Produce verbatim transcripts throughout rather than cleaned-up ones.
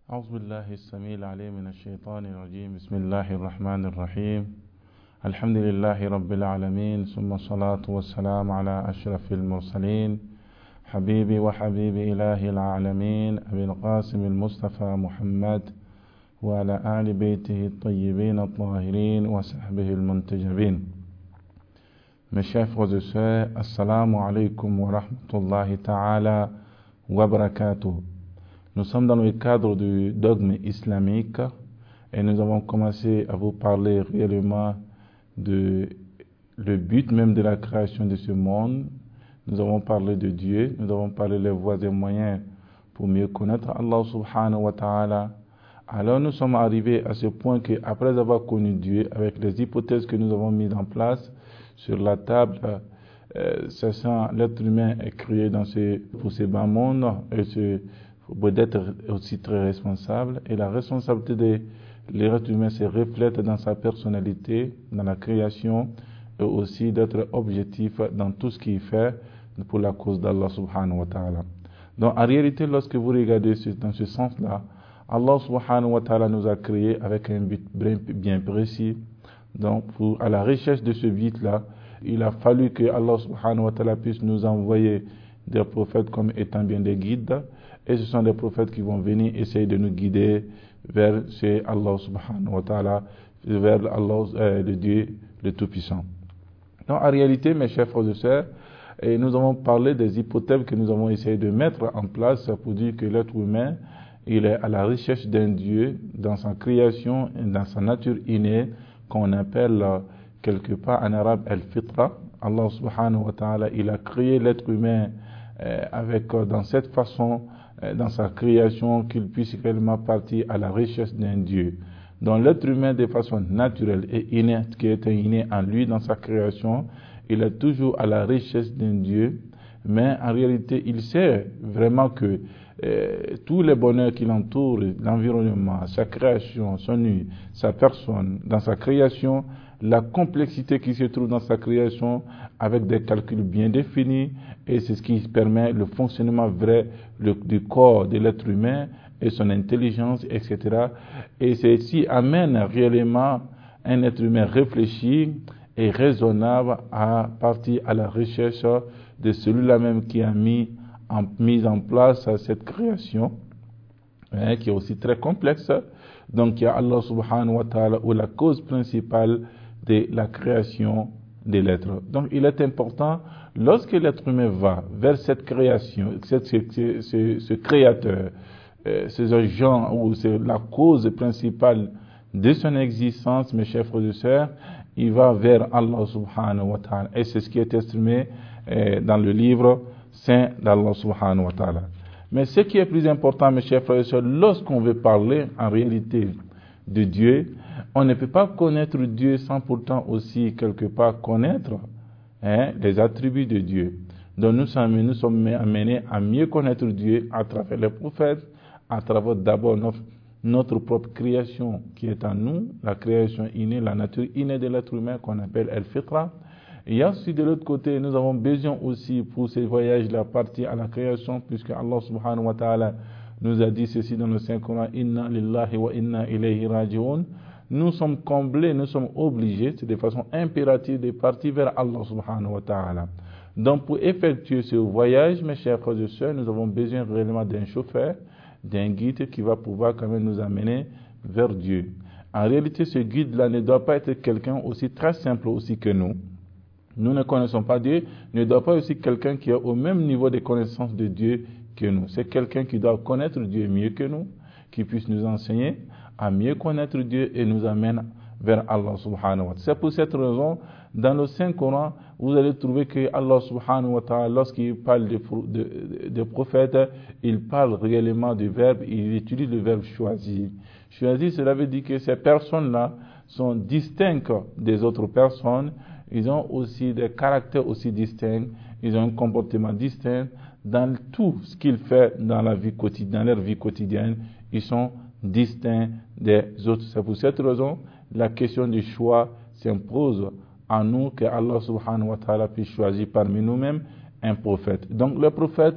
أعوذ بالله السميع العليم من الشيطان الرجيم. بسم الله الرحمن الرحيم. الحمد لله رب العالمين، ثم الصلاة والسلام على أشرف المرسلين حبيبي وحبيب إله العالمين أبي القاسم المصطفى محمد وعلى آل بيته الطيبين الطاهرين وصحبه المنتجبين. Mes chers frères et sœurs, assalamu alaikum wa rahmatullahi ta'ala wa barakatuh. Nous sommes dans le cadre du dogme islamique et nous avons commencé à vous parler réellement de le but même de la création de ce monde. Nous avons parlé de Dieu, nous avons parlé des voies et moyens pour mieux connaître Allah subhanahu wa ta'ala. Alors nous sommes arrivés à ce point qu'après avoir connu Dieu, avec les hypothèses que nous avons mises en place sur la table, euh, sachant l'être humain est créé dans ce, pour ce bas monde et ce d'être aussi très responsable, et la responsabilité de l'être humain se reflète dans sa personnalité, dans la création, et aussi d'être objectif dans tout ce qu'il fait pour la cause d'Allah subhanahu wa ta'ala. Donc en réalité, lorsque vous regardez dans ce sens-là, Allah subhanahu wa ta'ala nous a créés avec un but bien précis. Donc pour, à la recherche de ce but-là, il a fallu que Allah subhanahu wa ta'ala puisse nous envoyer des prophètes comme étant bien des guides. Et ce sont des prophètes qui vont venir essayer de nous guider vers chez Allah subhanahu wa ta'ala, vers Allah, euh, le Dieu, le Tout-Puissant. Donc en réalité, mes chers frères et sœurs, et nous avons parlé des hypothèses que nous avons essayé de mettre en place pour dire que l'être humain, il est à la recherche d'un Dieu dans sa création, dans sa nature innée, qu'on appelle quelque part en arabe al-fitra. Allah subhanahu wa ta'ala, il a créé l'être humain euh, avec, dans cette façon, dans sa création, qu'il puisse réellement partir à la recherche d'un Dieu. Donc l'être humain, de façon naturelle et innée, qui est inné en lui, dans sa création, il est toujours à la recherche d'un Dieu, mais en réalité, il sait vraiment que euh, tous les bonheurs qui l'entourent, l'environnement, sa création, son nu, sa personne, dans sa création, la complexité qui se trouve dans sa création avec des calculs bien définis, et c'est ce qui permet le fonctionnement vrai le, du corps de l'être humain et son intelligence, et cetera. Et c'est ce qui amène réellement un être humain réfléchi et raisonnable à partir à la recherche de celui-là même qui a mis en, mis en place cette création, hein, qui est aussi très complexe. Donc il y a Allah subhanahu wa ta'ala, ou la cause principale de la création de l'être. Donc il est important, lorsque l'être humain va vers cette création, cette, ce, ce, ce créateur, euh, ces agents, ou c'est la cause principale de son existence, mes chers frères et sœurs, il va vers Allah subhanahu wa ta'ala. Et c'est ce qui est exprimé euh, dans le livre saint d'Allah subhanahu wa ta'ala. Mais ce qui est plus important, mes chers frères et sœurs, lorsqu'on veut parler en réalité de Dieu, on ne peut pas connaître Dieu sans pourtant aussi quelque part connaître hein, les attributs de Dieu. Donc nous sommes, nous sommes amenés à mieux connaître Dieu à travers les prophètes, à travers d'abord notre, notre propre création qui est en nous, la création innée, la nature innée de l'être humain qu'on appelle El-Fitra. Et aussi de l'autre côté, nous avons besoin aussi pour ces voyages-là partir à la création, puisque Allah subhanahu wa ta'ala nous a dit ceci dans le Saint-Coran, Inna lillahi wa inna ilayhi raji'un. Nous sommes comblés, nous sommes obligés, c'est de façon impérative de partir vers Allah subhanahu wa ta'ala. Donc pour effectuer ce voyage, mes chers frères et sœurs, nous avons besoin réellement d'un chauffeur, d'un guide qui va pouvoir quand même nous amener vers Dieu. En réalité, ce guide-là ne doit pas être quelqu'un aussi très simple aussi que nous. Nous ne connaissons pas Dieu, ne doit pas aussi quelqu'un qui est au même niveau de connaissance de Dieu que nous. C'est quelqu'un qui doit connaître Dieu mieux que nous, qui puisse nous enseigner à mieux connaître Dieu et nous amène vers Allah subhanahu wa ta'ala. C'est pour cette raison, dans le Saint-Coran, vous allez trouver que Allah subhanahu wa ta'ala, lorsqu'il parle de, de, de prophètes, il parle réellement du verbe, il utilise le verbe choisir. Choisir, cela veut dire que ces personnes-là sont distinctes des autres personnes, ils ont aussi des caractères aussi distincts, ils ont un comportement distinct. Dans tout ce qu'ils font dans la vie quotidienne, dans leur vie quotidienne, ils sont distincts des autres. C'est pour cette raison, la question du choix s'impose à nous, que Allah subhanahu wa ta'ala puisse choisir parmi nous-mêmes un prophète. Donc le prophète,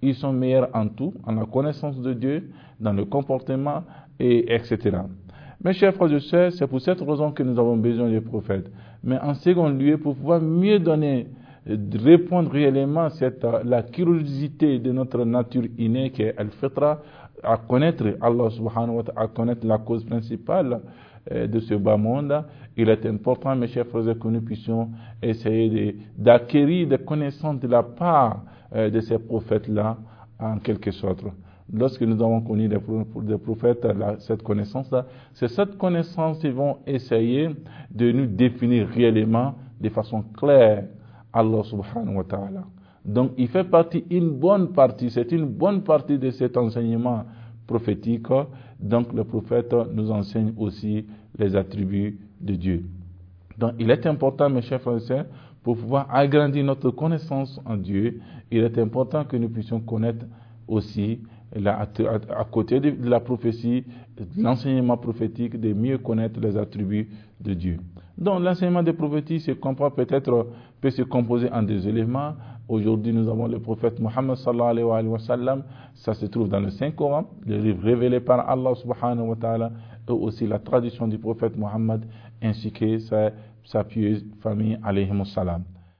ils sont meilleurs en tout, en la connaissance de Dieu, dans le comportement, et etc. Mes chers frères et sœurs, c'est pour cette raison que nous avons besoin des prophètes. Mais en second lieu, pour pouvoir mieux donner, répondre réellement à cette, la curiosité de notre nature innée qui est al-fitra, à connaître Allah subhanahu wa ta'ala, à connaître la cause principale de ce bas monde, il est important, mes chers frères, que nous puissions essayer de, d'acquérir des connaissances de la part de ces prophètes-là, en quelque sorte. Lorsque nous avons connu des, des prophètes, là, cette connaissance-là, c'est cette connaissance qu'ils vont essayer de nous définir réellement, de façon claire, Allah subhanahu wa ta'ala. Donc, il fait partie, une bonne partie, c'est une bonne partie de cet enseignement prophétique. Donc, le prophète nous enseigne aussi les attributs de Dieu. Donc, il est important, mes chers frères et sœurs, pour pouvoir agrandir notre connaissance en Dieu, il est important que nous puissions connaître aussi, la, à, à côté de la prophétie, l'enseignement prophétique, de mieux connaître les attributs de Dieu. Donc, l'enseignement des prophéties se comprend peut-être, peut se composer en deux éléments. Aujourd'hui, nous avons le prophète Mohammed sallallahu alayhi wa sallam. Ça se trouve dans le Saint-Coran, le livre révélé par Allah subhanahu wa ta'ala, et aussi la tradition du prophète Mohammed, ainsi que sa, sa pieuse famille alayhi wa sallam.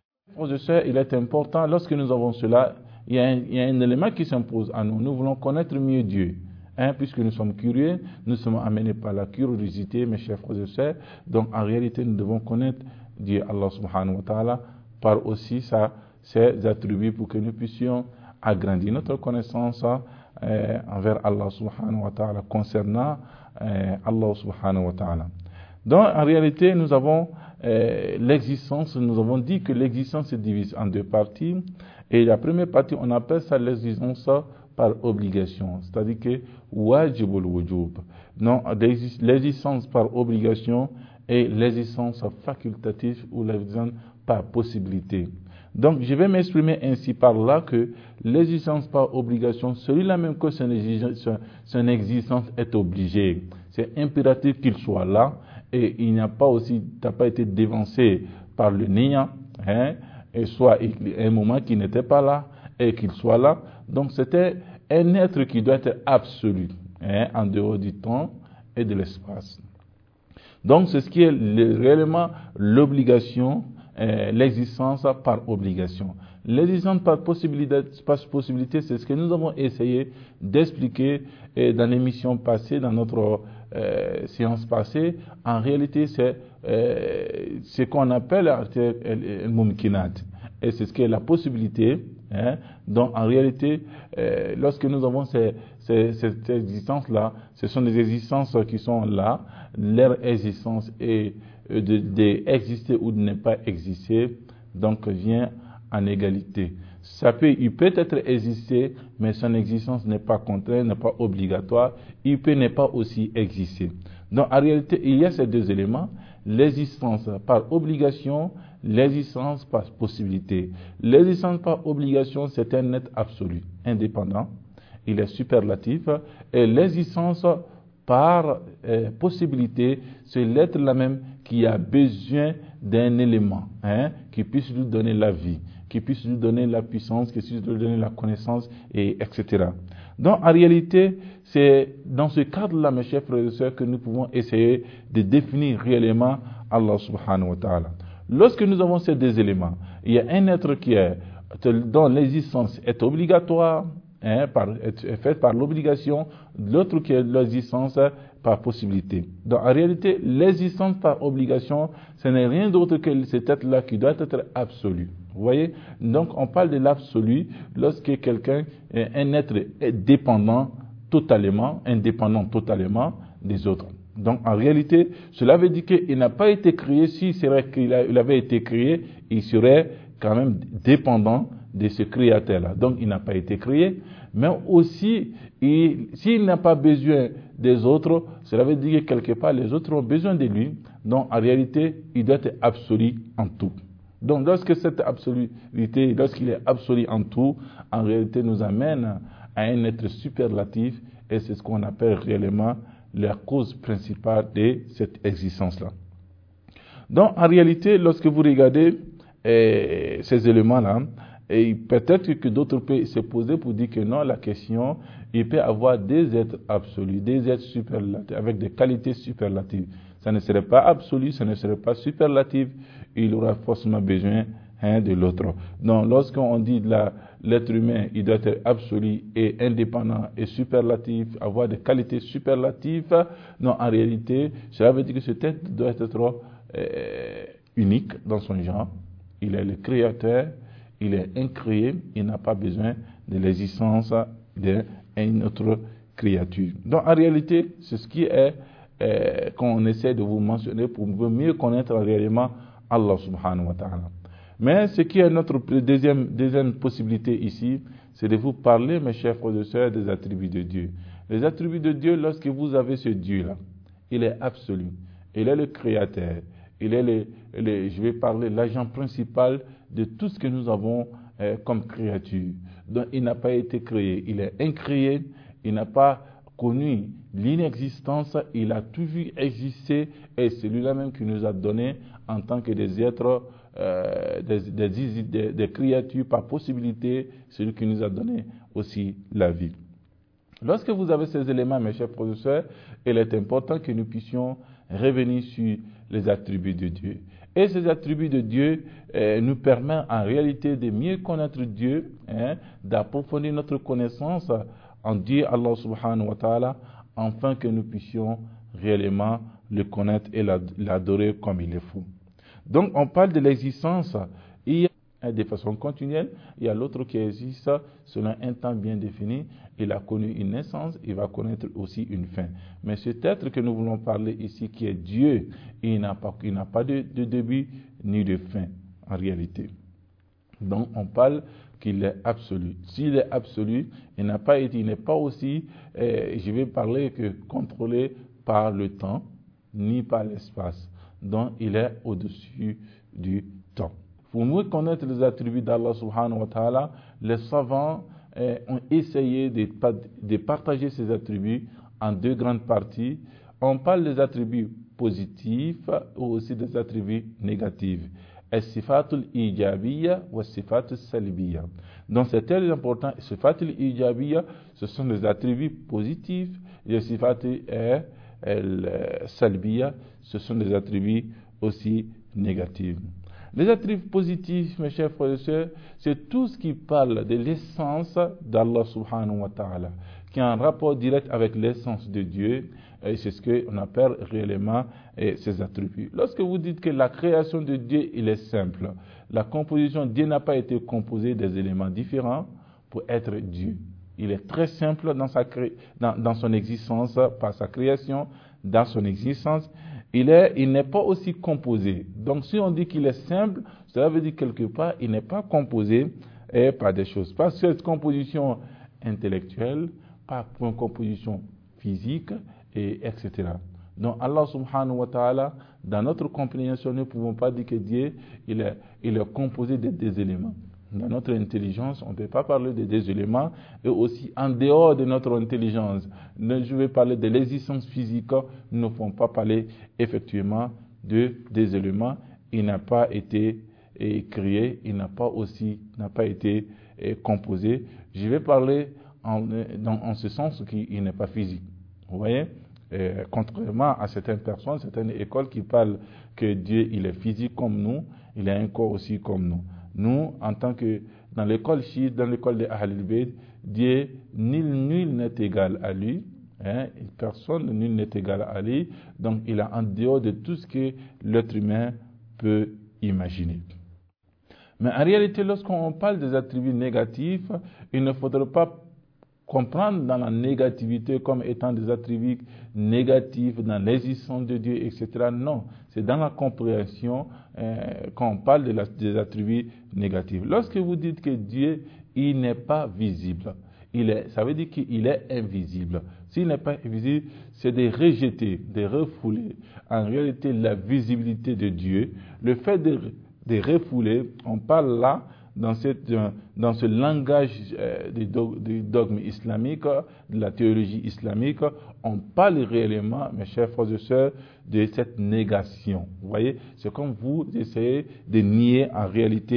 Je sais, il est important, lorsque nous avons cela, il y a un, il y a un élément qui s'impose à nous. Nous voulons connaître mieux Dieu. Hein, puisque nous sommes curieux, nous sommes amenés par la curiosité, mes chers frères et sœurs. Donc, en réalité, nous devons connaître Dieu, Allah subhanahu wa ta'ala, par aussi sa, ses attributs pour que nous puissions agrandir notre connaissance euh, envers Allah subhanahu wa ta'ala, concernant euh, Allah subhanahu wa ta'ala. Donc, en réalité, nous avons euh, l'existence, nous avons dit que l'existence se divise en deux parties. Et la première partie, on appelle ça l'existence par obligation, c'est-à-dire que wajibul wujub, non, l'existence par obligation et l'existence facultative ou l'existence par possibilité. Donc, je vais m'exprimer ainsi par là que l'existence par obligation, celui-là même que son existence, son existence est obligée. C'est impératif qu'il soit là et il n'a pas aussi, n'a pas été dévancé par le néant, hein, et soit un moment qui n'était pas là et qu'il soit là. Donc, c'était un être qui doit être absolu, hein, en dehors du temps et de l'espace. Donc, c'est ce qui est le, réellement l'obligation, euh, l'existence par obligation. L'existence par possibilité, par possibilité, c'est ce que nous avons essayé d'expliquer euh, dans l'émission passée, dans notre euh, séance passée. En réalité, c'est euh, ce qu'on appelle le mumkinat. Et c'est ce qui est la possibilité. Hein? Donc, en réalité, euh, lorsque nous avons ces, ces, cette existence-là, ce sont des existences qui sont là. Leur existence est de, de exister ou de ne pas exister, donc vient en égalité. Ça peut, il peut être exister, mais son existence n'est pas contrainte, n'est pas obligatoire. Il peut ne pas aussi exister. Donc, en réalité, il y a ces deux éléments, l'existence par obligation, l'existence par possibilité. L'existence par obligation, c'est un être absolu, indépendant, il est superlatif, et l'existence par euh, possibilité, c'est l'être là même qui a besoin d'un élément, hein, qui puisse lui donner la vie, qui puisse lui donner la puissance, qui puisse lui donner la connaissance, et etc. Donc, en réalité, c'est dans ce cadre-là, mes chers frères et sœurs, que nous pouvons essayer de définir réellement Allah subhanahu wa ta'ala. Lorsque nous avons ces deux éléments, il y a un être qui est, dont l'existence est obligatoire, hein, par, est faite par l'obligation, l'autre qui est l'existence par possibilité. Donc, en réalité, l'existence par obligation, ce n'est rien d'autre que cet être-là qui doit être absolu. Vous voyez? Donc, on parle de l'absolu lorsque quelqu'un, un être est dépendant totalement, indépendant totalement des autres. Donc, en réalité, cela veut dire qu'il n'a pas été créé. Si c'est vrai qu'il a, il avait été créé, il serait quand même dépendant de ce créateur-là. Donc, il n'a pas été créé. Mais aussi, il, s'il n'a pas besoin des autres, cela veut dire que quelque part, les autres ont besoin de lui. Donc, en réalité, il doit être absolu en tout. Donc, lorsque cette absoluité, lorsqu'il est absolu en tout, en réalité, nous amène à un être superlatif, et c'est ce qu'on appelle réellement la cause principale de cette existence-là. Donc, en réalité, lorsque vous regardez eh, ces éléments-là, Et peut-être que d'autres peuvent se poser pour dire que non, la question, il peut y avoir des êtres absolus, des êtres superlatifs, avec des qualités superlatives. Ça ne serait pas absolu, ça ne serait pas superlatif, il aura forcément besoin hein, de l'autre. Donc, lorsqu'on dit la, l'être humain, il doit être absolu et indépendant et superlatif, avoir des qualités superlatives, non, en réalité, cela veut dire que cet être doit être euh, unique dans son genre. Il est le créateur, il est incréé, il n'a pas besoin de l'existence d'une autre créature. Donc, en réalité, c'est ce qui est euh, qu'on essaie de vous mentionner pour mieux connaître réellement Allah subhanahu wa ta'ala. Mais ce qui est notre deuxième, deuxième possibilité ici, c'est de vous parler, mes chers frères et sœurs, des attributs de Dieu. Les attributs de Dieu, lorsque vous avez ce Dieu-là, il est absolu, il est le créateur, il est le, le je vais parler, l'agent principal de tout ce que nous avons euh, comme créature. Donc il n'a pas été créé, il est incréé, il n'a pas connu l'inexistence, il a toujours existé et c'est lui-là même qui nous a donné en tant que des êtres, euh, des, des, des, des créatures par possibilité, c'est lui qui nous a donné aussi la vie. Lorsque vous avez ces éléments, mes chers professeurs, il est important que nous puissions revenir sur les attributs de Dieu. Et ces attributs de Dieu euh, nous permettent en réalité de mieux connaître Dieu, hein, d'approfondir notre connaissance en Dieu, Allah subhanahu wa ta'ala, afin que nous puissions réellement le connaître et l'adorer comme il est fou. Donc on parle de l'existence, il y a de façon continuelle, il y a l'autre qui existe selon un temps bien défini, il a connu une naissance, il va connaître aussi une fin. Mais cet être que nous voulons parler ici, qui est Dieu, il n'a pas, il n'a pas de, de début ni de fin en réalité. Donc on parle qu'il est absolu. S'il est absolu, il n'a pas été, il n'est pas aussi, euh, je vais parler que contrôlé par le temps, ni par l'espace. Donc il est au-dessus du temps. Pour mieux connaître les attributs d'Allah subhanahu wa ta'ala, les savants euh, ont essayé de, de partager ces attributs en deux grandes parties. On parle des attributs positifs ou aussi des attributs négatifs. As-sifatul ijabiyya wa as-sifatul salbiyya. Donc c'est très important. As-sifatul ijabiyya, ce sont des attributs positifs, et as-sifatul salbiyya, ce sont des attributs aussi négatifs. Les attributs positifs, mes chers frères et sœurs, c'est tout ce qui parle de l'essence d'Allah subhanahu wa ta'ala, qui a un rapport direct avec l'essence de Dieu, et c'est ce qu'on appelle réellement eh, ces attributs. Lorsque vous dites que la création de Dieu, il est simple, la composition, Dieu n'a pas été composé des éléments différents pour être Dieu. Il est très simple dans, sa cré... dans, dans son existence, par sa création, dans son existence. Il est, il n'est pas aussi composé. Donc, si on dit qu'il est simple, cela veut dire quelque part, il n'est pas composé eh, par des choses. Pas cette composition intellectuelle, pas une composition physique, et etc. Donc, Allah subhanahu wa ta'ala, dans notre compréhension, nous ne pouvons pas dire que Dieu, il est, il est composé de des éléments. Dans notre intelligence, on ne peut pas parler de des éléments, et aussi en dehors de notre intelligence. Je vais parler de l'existence physique, nous ne pouvons pas parler effectivement de des éléments. Il n'a pas été eh, créé, il n'a pas aussi n'a pas été eh, composé. Je vais parler en, dans, en ce sens qu'il n'est pas physique. Vous voyez, euh, contrairement à certaines personnes, certaines écoles qui parlent que Dieu il est physique comme nous, il a un corps aussi comme nous. Nous, en tant que dans l'école chiite, dans l'école de Ahlul Bayt, Dieu nul nul n'est égal à lui, hein, personne nul n'est égal à lui, donc il est en dehors de tout ce que l'être humain peut imaginer. Mais en réalité, lorsqu'on parle des attributs négatifs, il ne faudrait pas comprendre dans la négativité comme étant des attributs négatifs dans l'existence de Dieu, et cetera. Non, c'est dans la compréhension euh, qu'on parle de la, des attributs négatifs. Lorsque vous dites que Dieu, il n'est pas visible, il est, ça veut dire qu'il est invisible. S'il n'est pas invisible, c'est de rejeter, de refouler en réalité la visibilité de Dieu. Le fait de, de refouler, on parle là dans, cette, dans ce langage euh, du dogme islamique, de la théologie islamique, on parle réellement, mes chers frères et sœurs, de cette négation. Vous voyez, c'est comme vous essayez de nier en réalité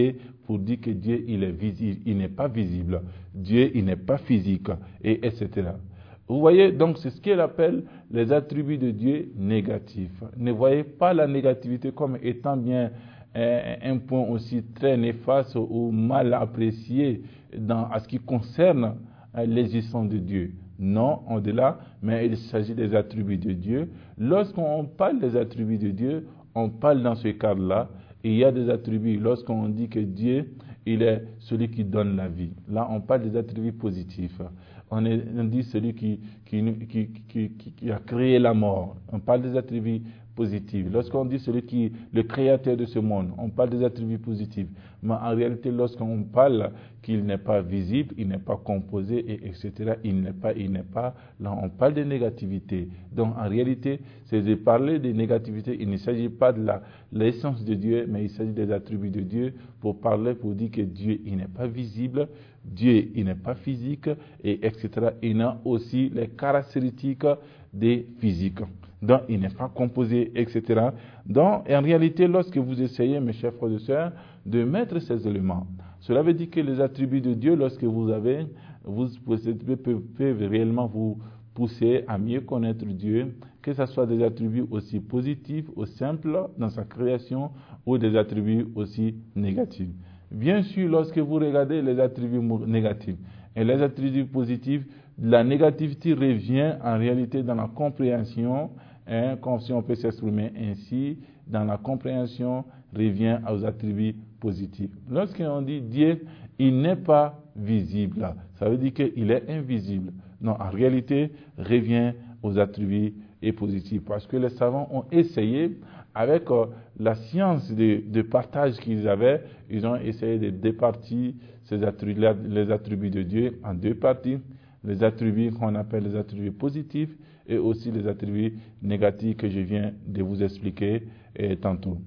pour dire que Dieu, il est visible, il n'est pas visible. Dieu, il n'est pas physique, et etc. Vous voyez, donc c'est ce qu'il appelle les attributs de Dieu négatifs. Ne voyez pas la négativité comme étant bien un, un point aussi très néfaste ou mal apprécié dans, à ce qui concerne l'existence de Dieu. Non, au-delà, mais il s'agit des attributs de Dieu. Lorsqu'on parle des attributs de Dieu, on parle dans ce cadre-là. Il y a des attributs, lorsqu'on dit que Dieu, il est celui qui donne la vie. Là, on parle des attributs positifs. On, est, on dit celui qui, qui, qui, qui, qui, qui a créé la mort. On parle des attributs positifs. Lorsqu'on dit celui qui est le créateur de ce monde, on parle des attributs positifs. Mais en réalité, lorsqu'on parle qu'il n'est pas visible, il n'est pas composé, et etc., il n'est pas, il n'est pas, là on parle de négativité. Donc en réalité, c'est de parler de négativité. Il ne s'agit pas de la, l'essence de Dieu, mais il s'agit des attributs de Dieu pour parler, pour dire que Dieu, il n'est pas visible, Dieu, il n'est pas physique, et etc. Il a aussi les caractéristiques des physiques. Donc, il n'est pas composé, et cetera. Donc, en réalité, lorsque vous essayez, mes chers frères et sœurs, de mettre ces éléments, cela veut dire que les attributs de Dieu, lorsque vous avez, vous peuvent, peuvent réellement vous pousser à mieux connaître Dieu, que ce soit des attributs aussi positifs, ou simples dans sa création, ou des attributs aussi négatifs. Bien sûr, lorsque vous regardez les attributs négatifs et les attributs positifs, la négativité revient en réalité dans la compréhension, hein, comme si on peut s'exprimer ainsi, dans la compréhension revient aux attributs positifs. Lorsqu'on dit Dieu, il n'est pas visible, ça veut dire qu'il est invisible. Non, en réalité, revient aux attributs et positifs, parce que les savants ont essayé, avec euh, la science de, de partage qu'ils avaient, ils ont essayé de départir ces attributs, les attributs de Dieu en deux parties. Les attributs qu'on appelle les attributs positifs et aussi les attributs négatifs que je viens de vous expliquer eh, tantôt.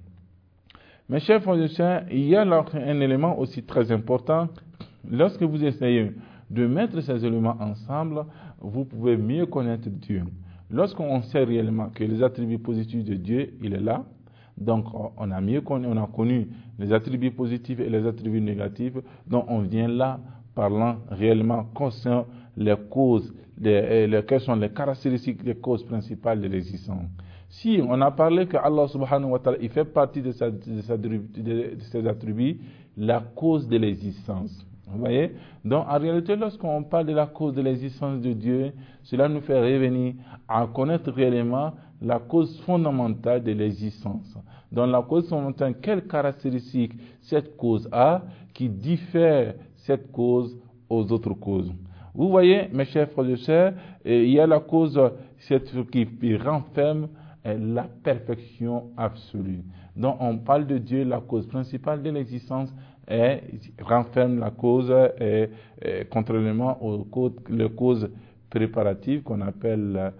Mes chers frères et sœurs, il y a là un élément aussi très important. Lorsque vous essayez de mettre ces éléments ensemble, vous pouvez mieux connaître Dieu. Lorsqu'on sait réellement que les attributs positifs de Dieu, il est là, donc on a mieux connu, on a connu les attributs positifs et les attributs négatifs, donc on vient là parlant réellement concernant les causes, les, les, quelles sont les caractéristiques, les causes principales de l'existence. Si on a parlé que Allah subhanahu wa ta'ala, il fait partie de, sa, de, sa, de, de ses attributs, la cause de l'existence. Vous voyez? Donc en réalité, lorsqu'on parle de la cause de l'existence de Dieu, cela nous fait revenir à connaître réellement la cause fondamentale de l'existence. Donc la cause fondamentale, quelles caractéristiques cette cause a qui diffère cette cause aux autres causes. Vous voyez, mes chers frères et sœurs, il y a la cause cette qui renferme la perfection absolue. Donc on parle de Dieu, la cause principale de l'existence, et renferme la cause, et, et, contrairement aux causes, les causes préparatives qu'on appelle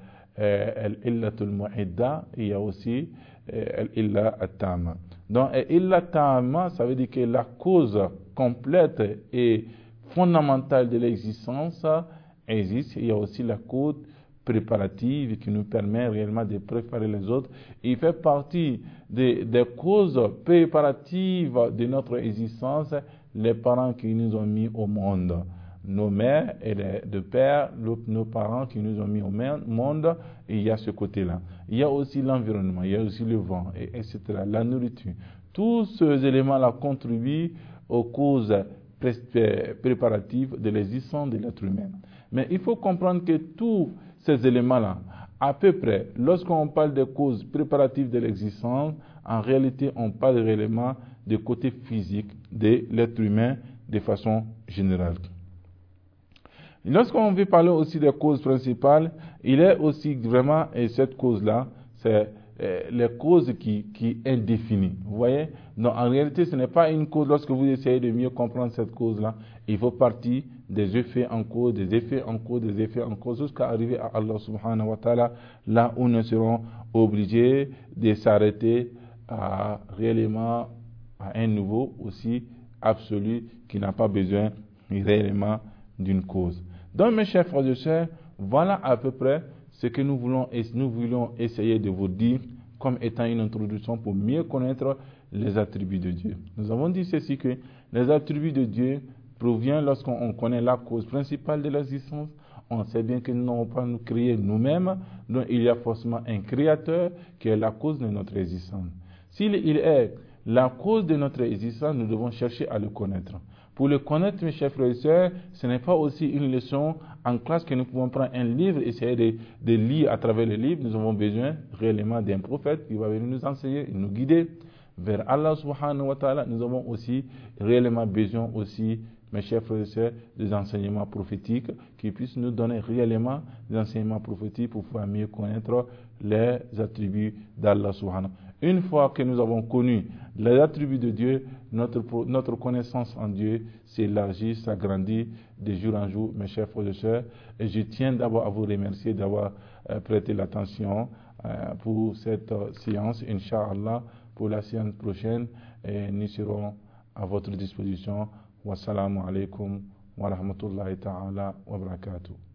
Al-Illatul Mu'idda, il y a aussi Al-Illa At-Tama. Donc Illa Tama, ça veut dire que la cause complète et fondamentale de l'existence existe. Il y a aussi la cause préparative qui nous permet réellement de préparer les autres. Il fait partie des, des causes préparatives de notre existence, les parents qui nous ont mis au monde. Nos mères et les deux pères, nos parents qui nous ont mis au monde, et il y a ce côté-là. Il y a aussi l'environnement, il y a aussi le vent, et, etc., la nourriture. Tous ces éléments-là contribuent aux causes préparatives de l'existence de l'être humain. Mais il faut comprendre que tous ces éléments-là, à peu près, lorsqu'on parle des causes préparatives de l'existence, en réalité, on parle réellement du côté physique de l'être humain de façon générale. Lorsqu'on veut parler aussi des causes principales, il est aussi vraiment, et cette cause-là, c'est euh, les causes qui, qui indéfinies. Vous voyez? Donc, en réalité, ce n'est pas une cause. Lorsque vous essayez de mieux comprendre cette cause-là, il faut partir des effets en cause, des effets en cause, des effets en cause, jusqu'à arriver à Allah subhanahu wa ta'ala, là où nous serons obligés de s'arrêter à réellement à un niveau aussi absolu qui n'a pas besoin réellement d'une cause. Donc, mes chers frères et sœurs, voilà à peu près ce que nous voulons, nous voulons essayer de vous dire comme étant une introduction pour mieux connaître les attributs de Dieu. Nous avons dit ceci que les attributs de Dieu proviennent lorsqu'on connaît la cause principale de l'existence. On sait bien que nous n'avons pas nous créé nous-mêmes, donc il y a forcément un créateur qui est la cause de notre existence. S'il il est la cause de notre existence, nous devons chercher à le connaître. Pour le connaître, mes chers frères et sœurs, ce n'est pas aussi une leçon en classe que nous pouvons prendre un livre, essayer de, de lire à travers le livre. Nous avons besoin réellement d'un prophète qui va venir nous enseigner, nous guider vers Allah subhanahu wa ta'ala. Nous avons aussi réellement besoin aussi, mes chers frères et sœurs, des enseignements prophétiques qui puissent nous donner réellement des enseignements prophétiques pour pouvoir mieux connaître les attributs d'Allah subhanahu. Une fois que nous avons connu les attributs de Dieu, notre, notre connaissance en Dieu s'élargit, s'agrandit de jour en jour, mes chers frères et sœurs. Et je tiens d'abord à vous remercier d'avoir euh, prêté l'attention euh, pour cette euh, séance. Inch'Allah, pour la séance prochaine, et nous serons à votre disposition. Wassalamu alaikum wa rahmatullahi ta'ala wa barakatuh.